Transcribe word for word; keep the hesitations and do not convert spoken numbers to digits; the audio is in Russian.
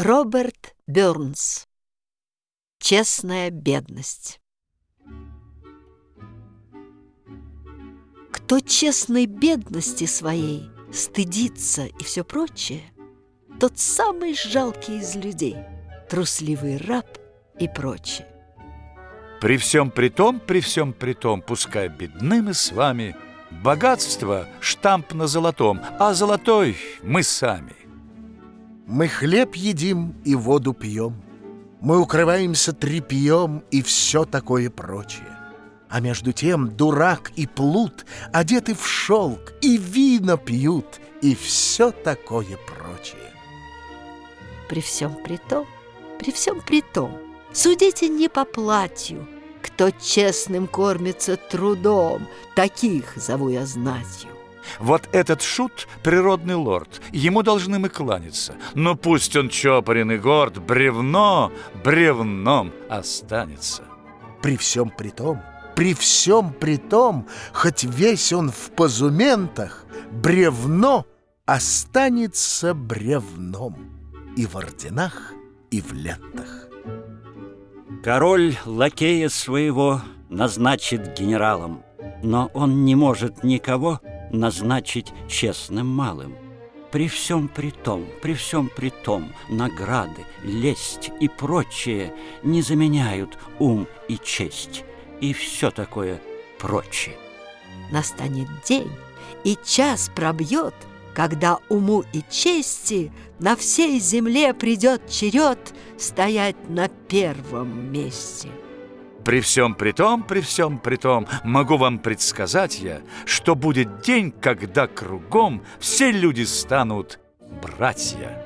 Роберт Бёрнс. Честная бедность. Кто честной бедности своей стыдится и все прочее, тот самый жалкий из людей, трусливый раб и прочее. При всем при том, при всем при том, пускай бедны мы с вами, богатство — штамп на золотом, а золотой — мы сами. Мы хлеб едим и воду пьем, мы укрываемся тряпьем и все такое прочее. А между тем дурак и плут одеты в шелк и вино пьют и все такое прочее. При всем при том, при всем при том, судите не по платью, кто честным кормится трудом, таких зову я знатью. Вот этот шут — природный лорд, ему должны мы кланяться. Но пусть он чопорен и горд, бревно бревном останется. При всем при том, при всем при том, хоть весь он в позументах, бревно останется бревном и в орденах, и в лентах. Король лакея своего назначит генералом, но он не может никого назначить честным малым. При всем при том, при всем при том, награды, лесть и прочее не заменяют ум и честь, и все такое прочее. Настанет день, и час пробьет, когда уму и чести на всей земле придет черед стоять на первом месте. При всем при том, при всем при том, могу вам предсказать я, что будет день, когда кругом все люди станут братья.